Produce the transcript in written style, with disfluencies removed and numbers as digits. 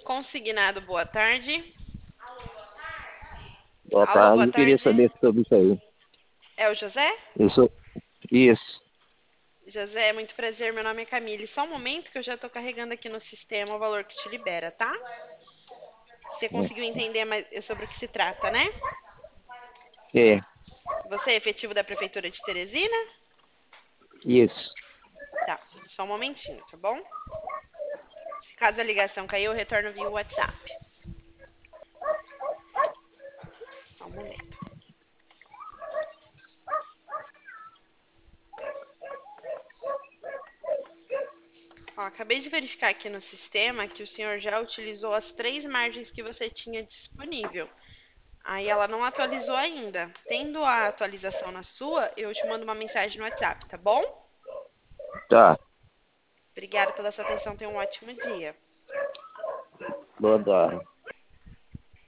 Consignado, boa tarde. Boa Alô, tarde, boa eu queria tarde. saber sobre isso aí. É o José? Isso, isso. José, muito prazer, meu nome é Camille. Só um momento que eu já tô carregando aqui no sistema o valor que te libera, tá? Você conseguiu entender mais sobre o que se trata, né? É, Você é efetivo da Prefeitura de Teresina? isso. Tá, só um momentinho, tá bom? Caso a ligação caiu, eu retorno via WhatsApp. Só um momento. Ó, acabei de verificar aqui no sistema que o senhor já utilizou as 3 margens que você tinha disponível. Aí ela não atualizou ainda. Tendo a atualização na sua, eu te mando uma mensagem no WhatsApp, tá bom? Tá, Obrigada pela sua atenção, tenha um ótimo dia. boa tarde.